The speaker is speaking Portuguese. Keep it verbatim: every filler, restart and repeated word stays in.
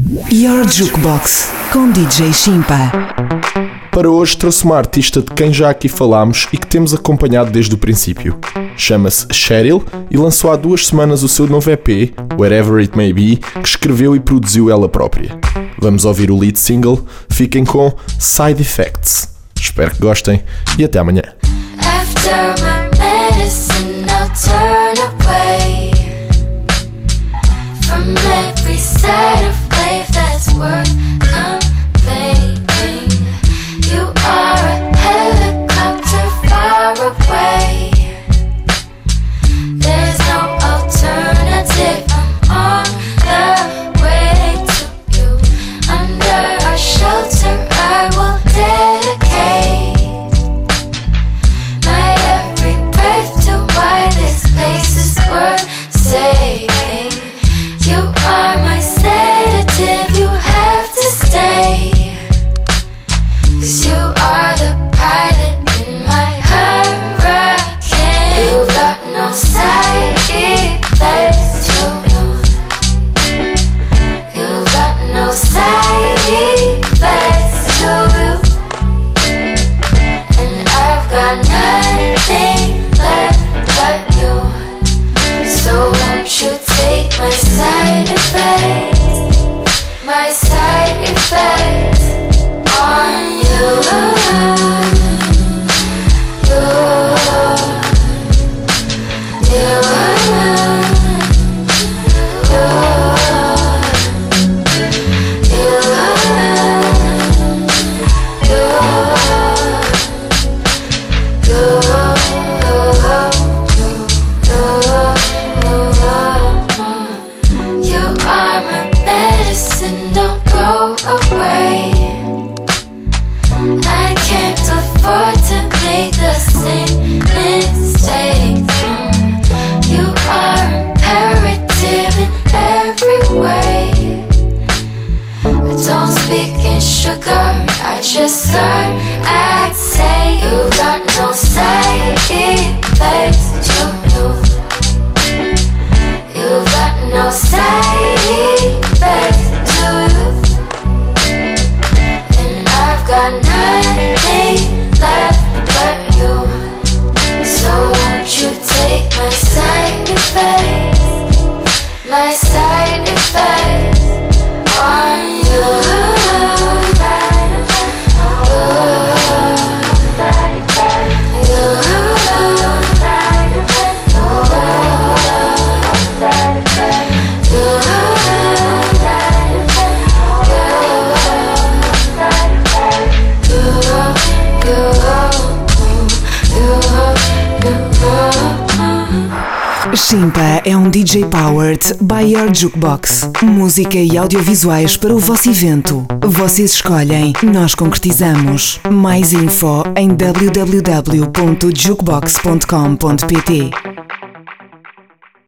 Your Jukebox com D J Shimpa. Para hoje trouxe uma artista de quem já aqui falámos e que temos acompanhado desde o princípio. Chama-se Cheryl e lançou há duas semanas o seu novo E P, Wherever It May Be, que escreveu e produziu ela própria. Vamos ouvir o lead single, fiquem com Side Effects. Espero que gostem e até amanhã. After my medicine, I'll turn away from every side of life that's worth conveying. You are a helicopter far away. There's no alternative. I'm on the way to you. Under our shelter, I will dedicate my every breath to why this place is worth saving. You are my sedative, you have to stay. 'Cause you are the pilot in my hurricane. You got no side effects, you, you got no side effects, you, and I've got nothing left but you. So won't you take my side effects, my side effects on you. Just start, I'd say you got no side effects to you. You got no side effects to you. And I've got nothing left but you. So won't you take my side effects, my side effects on you. Shimpa é um D J powered by Your Jukebox. Música e audiovisuais para o vosso evento. Vocês escolhem, nós concretizamos. Mais info em w w w ponto jukebox ponto com ponto p t.